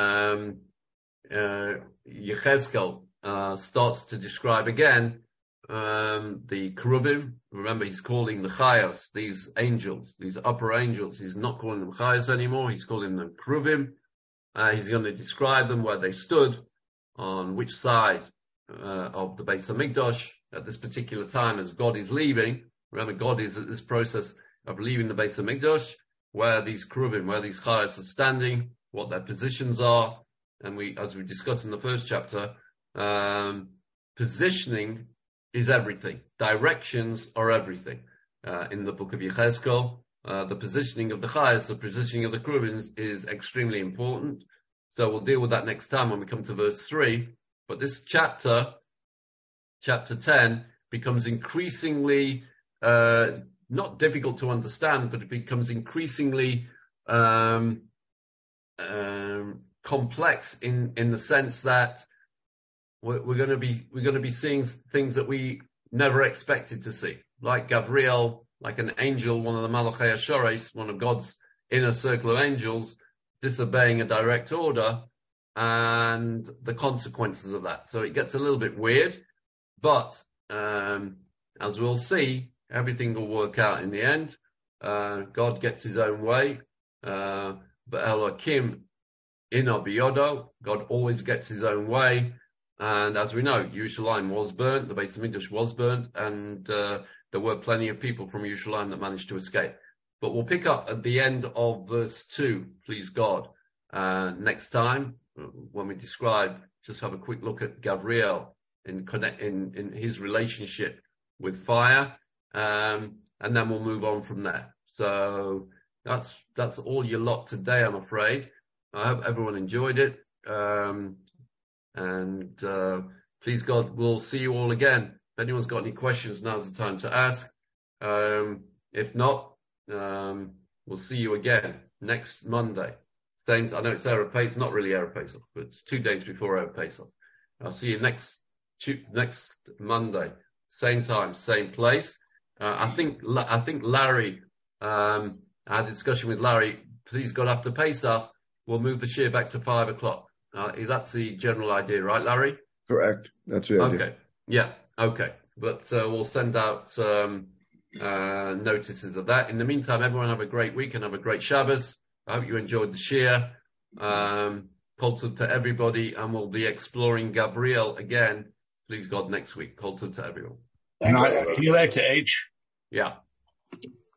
Yechezkel starts to describe again the Kerubim. Remember, he's calling the Chayos, these angels, these upper angels. He's not calling them Chayos anymore. He's calling them Kerubim. He's going to describe them, where they stood, on which side of the Beis Hamikdash at this particular time as God is leaving. Remember, God is at this process of leaving the Beis Hamikdash, where these Kerubim, where these Chayos are standing, what their positions are. And as we discussed in the first chapter, positioning is everything. Directions are everything in the book of Yechezkel. the positioning of the Chayas, the positioning of the Kruvim is extremely important. So we'll deal with that next time when we come to verse 3. But this chapter 10, becomes increasingly not difficult to understand, but it becomes increasingly complex in the sense that we're going to be seeing things that we never expected to see, like Gabriel, like an angel, one of the Malachei Ashores, one of God's inner circle of angels, disobeying a direct order, and the consequences of that. So it gets a little bit weird, but as we'll see, everything will work out in the end. God gets his own way. But Elohim ino biyodo, God always gets his own way. And as we know, Yerushalayim was burnt, the Beis Hamikdash was burnt, and there were plenty of people from Yerushalayim that managed to escape. But we'll pick up at the end of verse 2, please God, next time when we just have a quick look at Gabriel in his relationship with fire, and then we'll move on from there. So that's all your lot today, I'm afraid. I hope everyone enjoyed it. And please God, we'll see you all again. If anyone's got any questions, now's the time to ask. If not, we'll see you again next Monday. I know it's Erev Pesach, not really Erev Pesach, but it's 2 days before Erev Pesach. I'll see you next Monday, same time, same place. I think Larry, I had a discussion with Larry. Please God, after Pesach, we'll move the shir back to 5 o'clock. That's the general idea, right, Larry? Correct. That's the idea. Okay. Yeah. Okay. But we'll send out notices of that. In the meantime, everyone have a great week and have a great Shabbos. I hope you enjoyed the shir. Kol tov to everybody, and we'll be exploring Gabriel again, please God, next week. Kol tov to everyone. Can you back to H? Yeah.